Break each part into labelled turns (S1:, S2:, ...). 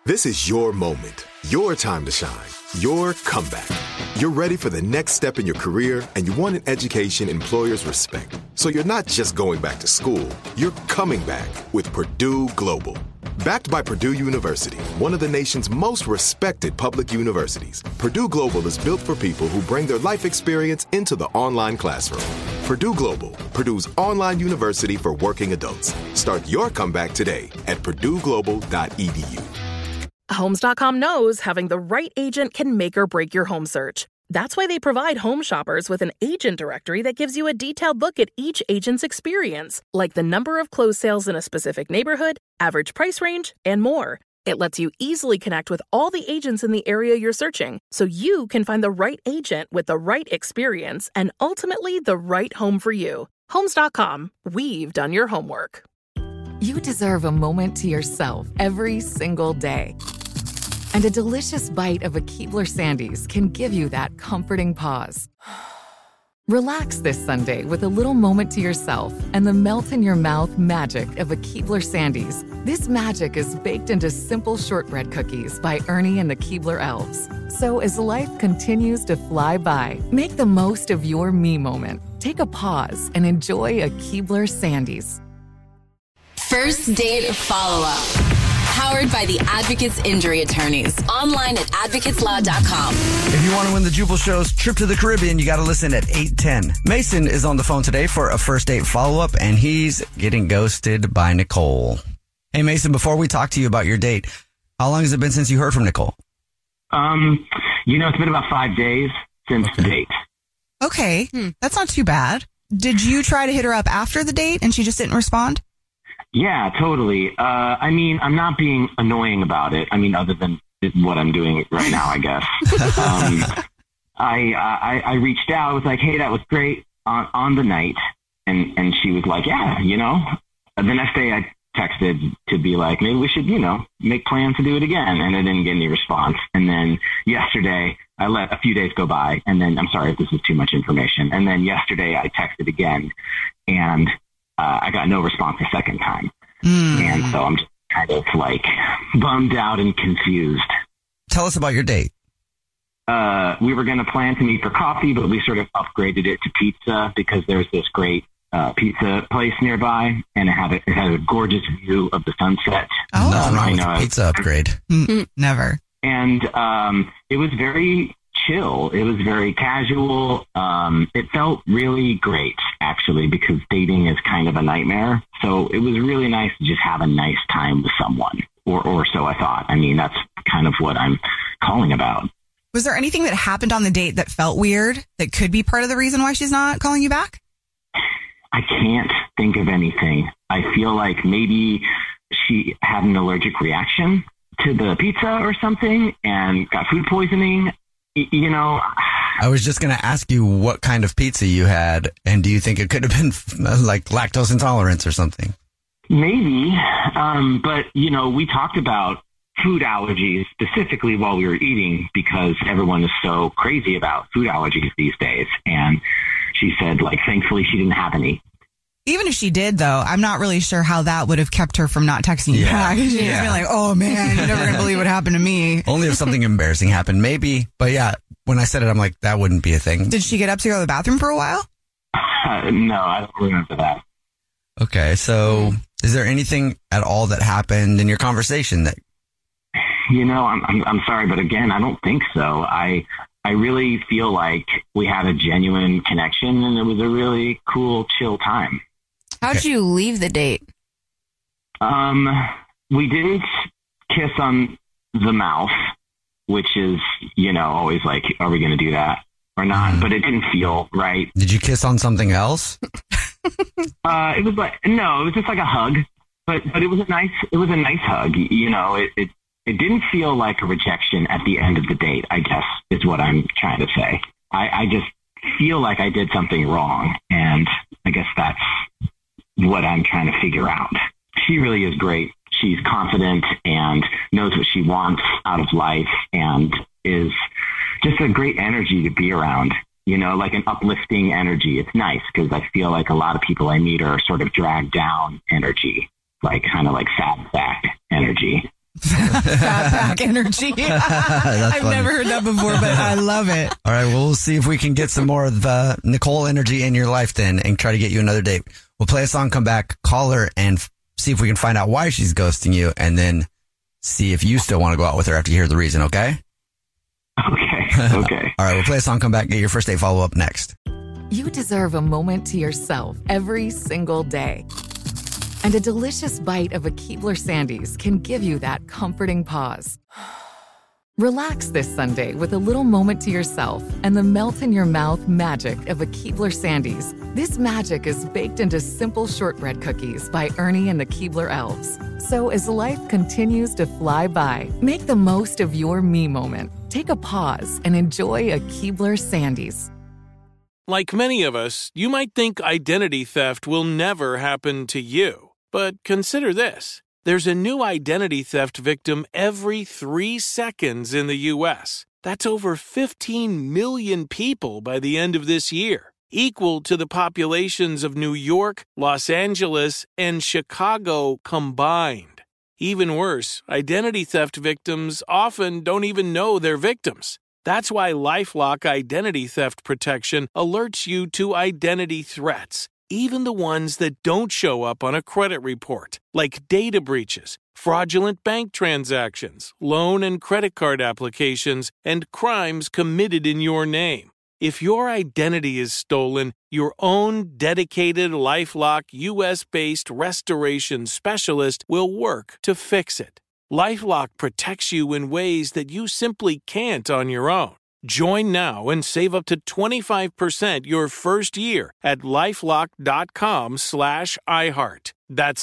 S1: This is your moment, your time to shine, your comeback. You're ready for the next step in your career, and you want an education employers respect. So you're not just going back to school, you're coming back with Purdue Global. Backed by Purdue University, one of the nation's most respected public universities, Purdue Global is built for people who bring their life experience into the online classroom. Purdue Global, Purdue's online university for working adults. Start your comeback today at purdueglobal.edu.
S2: Homes.com knows having the right agent can make or break your home search. That's why they provide home shoppers with an agent directory that gives you a detailed look at each agent's experience, like the number of closed sales in a specific neighborhood, average price range, and more. It lets you easily connect with all the agents in the area you're searching, so you can find the right agent with the right experience and ultimately the right home for you. Homes.com. We've done your homework.
S3: You deserve a moment to yourself every single day. And a delicious bite of a Keebler Sandies can give you that comforting pause. Relax this Sunday with a little moment to yourself and the melt-in-your-mouth magic of a Keebler Sandies. This magic is baked into simple shortbread cookies by Ernie and the Keebler Elves. So as life continues to fly by, make the most of your me moment. Take a pause and enjoy a Keebler Sandies.
S4: First Date Follow-Up. Powered by the Advocates Injury Attorneys. Online at advocateslaw.com.
S5: If you want to win the Jubal Show's trip to the Caribbean, you got to listen at 8:10. Mason is on the phone today for a first date follow-up, and he's getting ghosted by Nicole. Hey, Mason, before we talk to you about your date, how long has it been since you heard from Nicole?
S6: It's been about 5 days since the date.
S7: Okay, that's not too bad. Did you try to hit her up after the date and she just didn't respond?
S6: Yeah, totally. I'm not being annoying about it. Other than what I'm doing right now, I guess. I reached out. I was like, hey, that was great on the night. And she was like, yeah, The next day I texted to be like, maybe we should, make plans to do it again. And I didn't get any response. And then yesterday I let a few days go by. And then, I'm sorry if this is too much information. And then yesterday I texted again, and I got no response a second time. And so I'm just kind of like bummed out and confused.
S5: Tell us about your date.
S6: We were going to plan to meet for coffee, but we sort of upgraded it to pizza because there's this great pizza place nearby, and it had a gorgeous view of the sunset.
S5: Oh, nothing wrong with a pizza upgrade.
S7: Never.
S6: And it was very chill. It was very casual. It felt really great, actually, because dating is kind of a nightmare. So it was really nice to just have a nice time with someone, or so I thought. That's kind of what I'm calling about.
S7: Was there anything that happened on the date that felt weird that could be part of the reason why she's not calling you back?
S6: I can't think of anything. I feel like maybe she had an allergic reaction to the pizza or something and got food poisoning.
S5: I was just going to ask you what kind of pizza you had, and do you think it could have been like lactose intolerance or something?
S6: Maybe, but we talked about food allergies specifically while we were eating because everyone is so crazy about food allergies these days. And she said, thankfully she didn't have any.
S7: Even if she did, though, I'm not really sure how that would have kept her from not texting you back. She'd just be like, oh, man, you're never going to believe what happened to me.
S5: Only if something embarrassing happened, maybe. But yeah, when I said it, I'm like, that wouldn't be a thing.
S7: Did she get up to go to the bathroom for a while?
S6: No, I don't remember that.
S5: Okay, so is there anything at all that happened in your conversation that...
S6: I'm sorry, but again, I don't think so. I really feel like we had a genuine connection, and it was a really cool, chill time.
S8: How'd you leave the date?
S6: We didn't kiss on the mouth, which is, always like, are we going to do that or not? But it didn't feel right.
S5: Did you kiss on something else?
S6: It was just like a hug, but it was a nice hug. It didn't feel like a rejection at the end of the date, I guess, is what I'm trying to say. I just feel like I did something wrong, and I guess that's what I'm trying to figure out. She really is great. She's confident and knows what she wants out of life and is just a great energy to be around, like an uplifting energy. It's nice because I feel like a lot of people I meet are sort of dragged down energy, kind of like sad sack energy.
S7: Fat pack energy. I've never heard that before, but I love it.
S5: All right, well, we'll see if we can get some more of Nicole energy in your life then and try to get you another date. We'll play a song, come back, call her, and see if we can find out why she's ghosting you, and then see if you still want to go out with her after you hear the reason, okay?
S6: Okay.
S5: All right, we'll play a song, come back, get your first date follow-up next.
S3: You deserve a moment to yourself every single day. And a delicious bite of a Keebler Sandies can give you that comforting pause. Relax this Sunday with a little moment to yourself and the melt-in-your-mouth magic of a Keebler Sandies. This magic is baked into simple shortbread cookies by Ernie and the Keebler Elves. So as life continues to fly by, make the most of your me moment. Take a pause and enjoy a Keebler Sandies.
S9: Like many of us, you might think identity theft will never happen to you. But consider this. There's a new identity theft victim every 3 seconds in the U.S. That's over 15 million people by the end of this year, equal to the populations of New York, Los Angeles, and Chicago combined. Even worse, identity theft victims often don't even know they're victims. That's why LifeLock Identity Theft Protection alerts you to identity threats, even the ones that don't show up on a credit report, like data breaches, fraudulent bank transactions, loan and credit card applications, and crimes committed in your name. If your identity is stolen, your own dedicated LifeLock U.S.-based restoration specialist will work to fix it. LifeLock protects you in ways that you simply can't on your own. Join now and save up to 25% your first year at LifeLock.com/iHeart. That's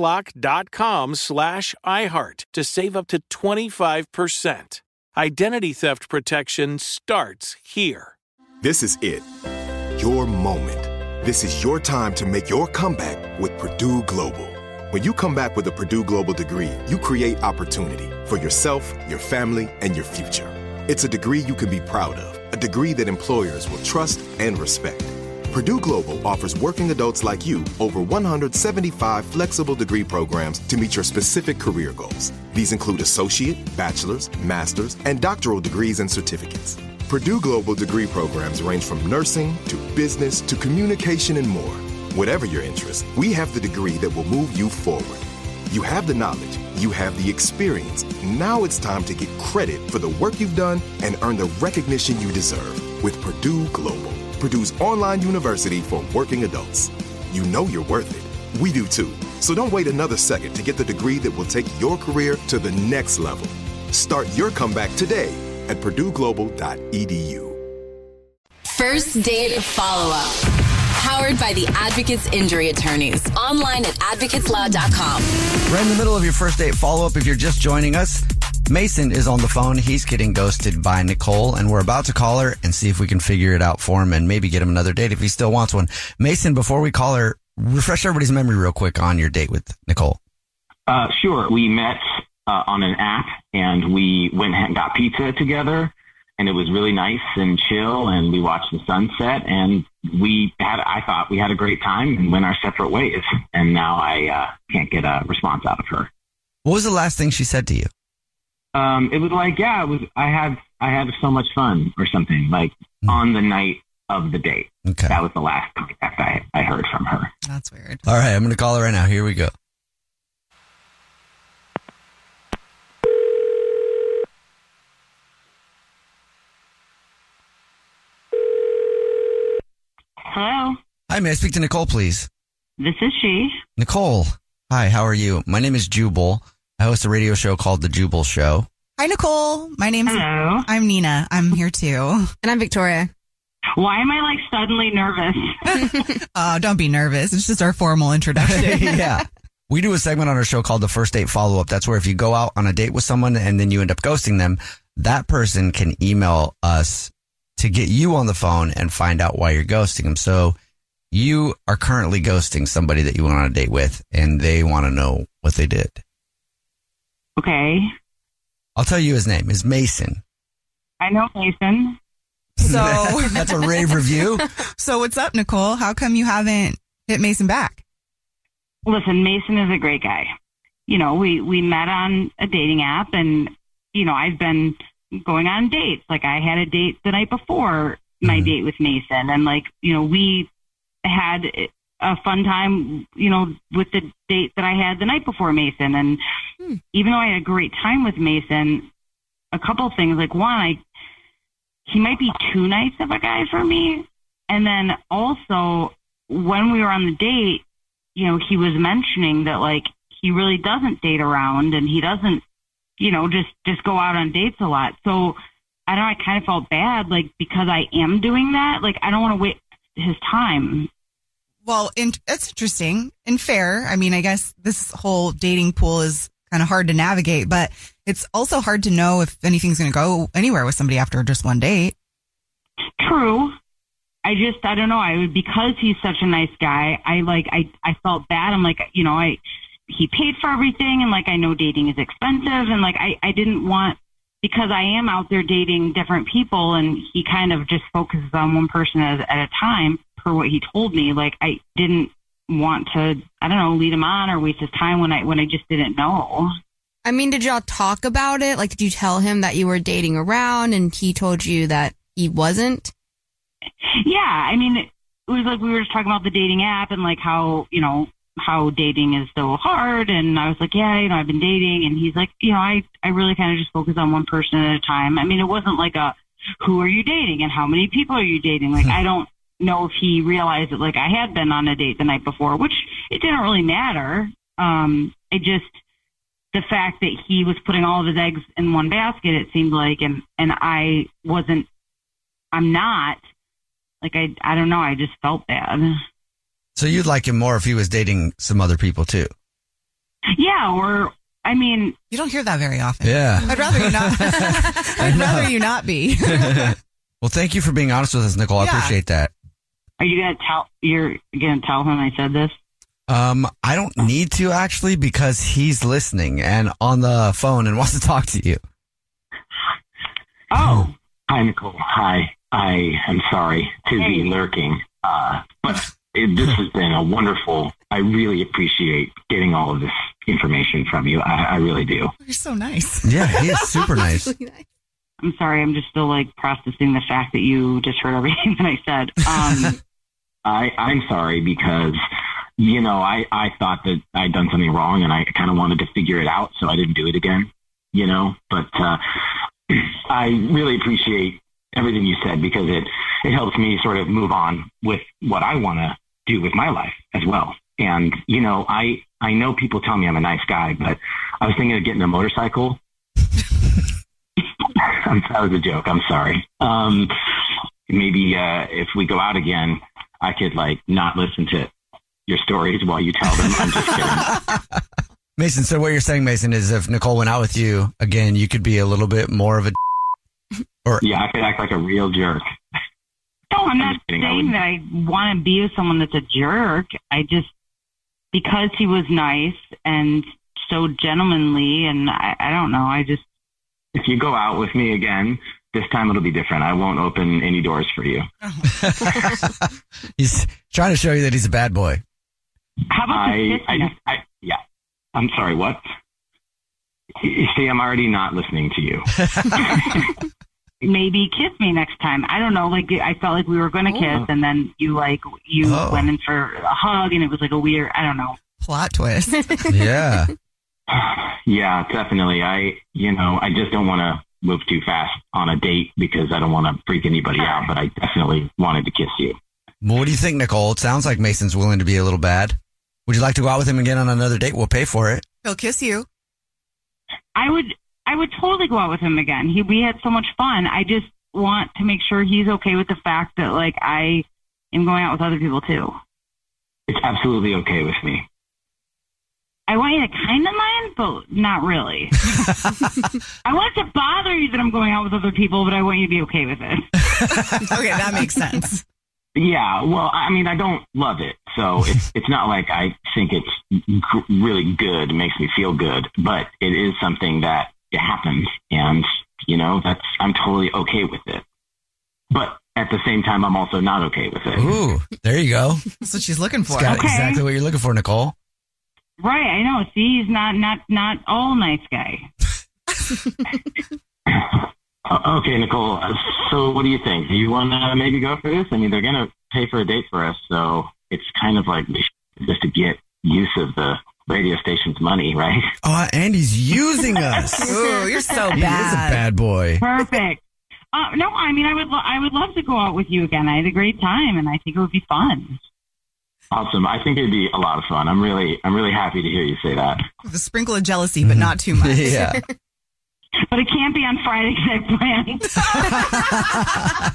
S9: LifeLock.com/iHeart to save up to 25%. Identity theft protection starts here.
S1: This is it. Your moment. This is your time to make your comeback with Purdue Global. When you come back with a Purdue Global degree, you create opportunity for yourself, your family, and your future. It's a degree you can be proud of, a degree that employers will trust and respect. Purdue Global offers working adults like you over 175 flexible degree programs to meet your specific career goals. These include associate, bachelor's, master's, and doctoral degrees and certificates. Purdue Global degree programs range from nursing to business to communication and more. Whatever your interest, we have the degree that will move you forward. You have the knowledge, you have the experience. Now it's time to get credit for the work you've done and earn the recognition you deserve with Purdue Global, Purdue's online university for working adults. You know you're worth it. We do too. So don't wait another second to get the degree that will take your career to the next level. Start your comeback today at purdueglobal.edu.
S4: First Date Follow-Up. Powered by the Advocates Injury Attorneys. Online at advocateslaw.com.
S5: Right in the middle of your first date follow-up, if you're just joining us, Mason is on the phone. He's getting ghosted by Nicole, and we're about to call her and see if we can figure it out for him and maybe get him another date if he still wants one. Mason, before we call her, refresh everybody's memory real quick on your date with Nicole.
S6: Sure. We met on an app, and we went and got pizza together, and it was really nice and chill, and we watched the sunset, and I thought we had a great time and went our separate ways. And now I can't get a response out of her.
S5: What was the last thing she said to you?
S6: It was like, I had so much fun or something, like on the night of the date.
S5: Okay.
S6: That was the last contact I heard from her.
S7: That's weird.
S5: All right, I'm going to call her right now. Here we go.
S10: Hello.
S5: Hi, may I speak to Nicole, please?
S10: This is she.
S5: Nicole, hi, how are you? My name is Jubal. I host a radio show called The Jubal Show.
S7: Hi, Nicole.
S10: Hello.
S7: I'm Nina. I'm here too.
S8: And I'm Victoria.
S10: Why am I like suddenly nervous?
S7: Oh, don't be nervous. It's just our formal introduction.
S5: Yeah. We do a segment on our show called the First Date Follow-Up. That's where if you go out on a date with someone and then you end up ghosting them, that person can email us to get you on the phone and find out why you're ghosting them. So you are currently ghosting somebody that you went on a date with, and they want to know what they did.
S10: Okay.
S5: I'll tell you his name is Mason.
S10: I know Mason.
S7: So
S5: that's a rave review.
S7: So what's up, Nicole? How come you haven't hit Mason back?
S10: Listen, Mason is a great guy. we met on a dating app, and, I've been going on dates. Like, I had a date the night before my date with Mason, and we had a fun time, with the date that I had the night before Mason. And even though I had a great time with Mason, a couple of things, like, one, he might be too nice of a guy for me. And then also, when we were on the date, he was mentioning that, like, he really doesn't date around, and he doesn't, just go out on dates a lot. So I don't know, I kind of felt bad, like, because I am doing that. Like, I don't want to waste his time.
S7: Well, that's interesting and fair. I mean, I guess this whole dating pool is kind of hard to navigate, but it's also hard to know if anything's going to go anywhere with somebody after just one date.
S10: True. I don't know. Because he's such a nice guy, I felt bad. I'm like, he paid for everything, and, like, I know dating is expensive, and, like, I didn't want, because I am out there dating different people, and he kind of just focuses on one person at a time, per what he told me. Like, I didn't want to, I don't know, lead him on or waste his time when I just didn't know.
S8: I mean, did y'all talk about it? Like, did you tell him that you were dating around and he told you that he wasn't?
S10: Yeah, I mean, it was like we were just talking about the dating app and, like, how dating is so hard. And I was like, yeah, I've been dating. And he's like, I really kind of just focus on one person at a time. I mean, it wasn't like who are you dating and how many people are you dating? Like, I don't know if he realized that, like, I had been on a date the night before, which it didn't really matter. The fact that he was putting all of his eggs in one basket, it seemed like, and I'm not. Like, I don't know. I just felt bad.
S5: So you'd like him more if he was dating some other people too?
S10: Yeah, or, I mean...
S7: You don't hear that very often.
S5: Yeah.
S7: I'd rather you not. I'd rather you not be.
S5: Well, thank you for being honest with us, Nicole. I appreciate that.
S10: Are you you're going to tell him I said this?
S5: I don't need to, actually, because he's listening and on the phone and wants to talk to you.
S10: Oh.
S6: Hi, Nicole. Hi. I am sorry to be lurking, but this has been a wonderful, I really appreciate getting all of this information from you. I really do.
S7: You're so nice.
S5: Yeah, he is super nice.
S8: Really nice.
S10: I'm sorry. I'm just still, like, processing the fact that you just heard everything that I said.
S6: I'm sorry because, I thought that I'd done something wrong and I kind of wanted to figure it out, so I didn't do it again, but I really appreciate everything you said because it helps me sort of move on with what I want to do with my life as well. And, I know people tell me I'm a nice guy, but I was thinking of getting a motorcycle. That was a joke. I'm sorry. Maybe if we go out again, I could, like, not listen to your stories while you tell them. I'm just kidding.
S5: Mason, so what you're saying, Mason, is if Nicole went out with you again, you could be a little bit more of a...
S6: Yeah, I could act like a real jerk.
S10: No, I'm not saying that I want to be with someone that's a jerk. Because he was nice and so gentlemanly, and I don't know,
S6: If you go out with me again, this time it'll be different. I won't open any doors for you.
S5: He's trying to show you that he's a bad boy.
S10: How about
S6: yeah. I'm sorry, what? You see, I'm already not listening to you.
S10: Maybe kiss me next time. I don't know. Like, I felt like we were going to kiss, and then you went in for a hug, and it was like a weird, I don't know.
S7: Plot twist.
S5: Yeah.
S6: Yeah, definitely. I just don't want to move too fast on a date because I don't want to freak anybody out, but I definitely wanted to kiss you.
S5: Well, what do you think, Nicole? It sounds like Mason's willing to be a little bad. Would you like to go out with him again on another date? We'll pay for it.
S7: He'll kiss you.
S10: I would totally go out with him again. We had so much fun. I just want to make sure he's okay with the fact that, like, I am going out with other people too.
S6: It's absolutely okay with me.
S10: I want you to kind of mind, but not really. I want it to bother you that I'm going out with other people, but I want you to be okay with it.
S7: Okay, that makes sense.
S6: Yeah, well, I mean, I don't love it, so it's not like I think it's really good, makes me feel good, but it is something that it happens, and, I'm totally okay with it. But at the same time, I'm also not okay with it.
S5: Ooh, there you go.
S7: That's what she's looking for.
S5: It's got exactly what you're looking for, Nicole.
S10: Right, I know. See, he's not all nice guy.
S6: Okay, Nicole. So what do you think? Do you want to maybe go for this? I mean, they're going to pay for a date for us, so it's kind of like just to get use of the radio station's money, right?
S5: Oh, and he's using us.
S7: Ooh, you're so bad.
S5: He is a bad boy.
S10: Perfect. No, I mean, I would love to go out with you again. I had a great time, and I think it would be fun.
S6: Awesome. I think it'd be a lot of fun. I'm really happy to hear you say that.
S7: With a sprinkle of jealousy, but not too much.
S5: Yeah.
S10: But it can't be on Friday because I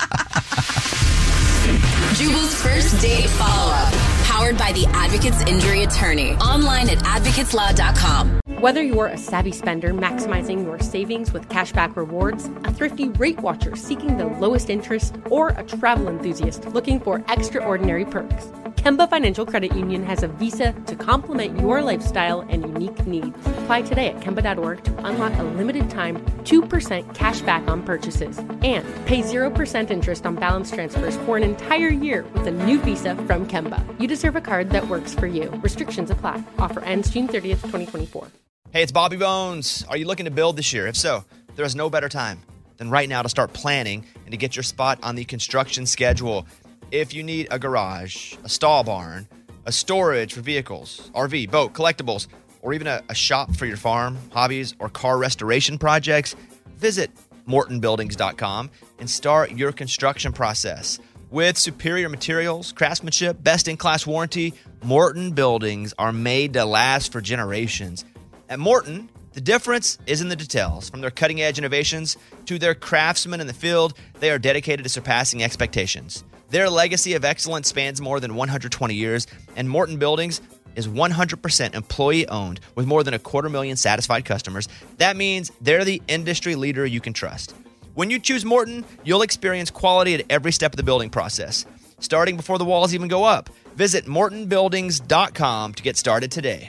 S10: planned.
S4: Jubal's first date follow-up. Powered by the Advocates Injury Attorney. Online at advocateslaw.com.
S11: Whether you're a savvy spender maximizing your savings with cashback rewards, a thrifty rate watcher seeking the lowest interest, or a travel enthusiast looking for extraordinary perks, Kemba Financial Credit Union has a visa to complement your lifestyle and unique needs. Apply today at Kemba.org to unlock a limited time 2% cash back on purchases and pay 0% interest on balance transfers for an entire year with a new visa from Kemba. You deserve a card that works for you. Restrictions apply. Offer ends June 30th, 2024.
S12: Hey, it's Bobby Bones. Are you looking to build this year? If so, there is no better time than right now to start planning and to get your spot on the construction schedule. If you need a garage, a stall barn, a storage for vehicles, RV, boat, collectibles, or even a shop for your farm, hobbies, or car restoration projects, visit MortonBuildings.com and start your construction process. With superior materials, craftsmanship, best-in-class warranty, Morton Buildings are made to last for generations. At Morton, the difference is in the details. From their cutting-edge innovations to their craftsmen in the field, they are dedicated to surpassing expectations. Their legacy of excellence spans more than 120 years, and Morton Buildings is 100% employee-owned with more than 250,000 satisfied customers. That means they're the industry leader you can trust. When you choose Morton, you'll experience quality at every step of the building process, starting before the walls even go up. Visit MortonBuildings.com to get started today.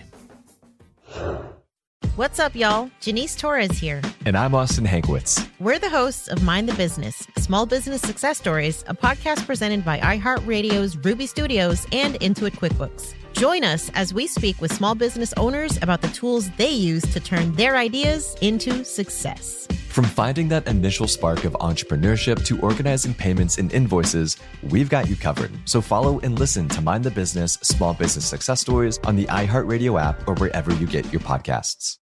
S13: What's up, y'all? Janice Torres here.
S14: And I'm Austin Hankwitz.
S13: We're the hosts of Mind the Business, Small Business Success Stories, a podcast presented by iHeartRadio's Ruby Studios and Intuit QuickBooks. Join us as we speak with small business owners about the tools they use to turn their ideas into success.
S14: From finding that initial spark of entrepreneurship to organizing payments and invoices, we've got you covered. So follow and listen to Mind the Business, Small Business Success Stories on the iHeartRadio app or wherever you get your podcasts.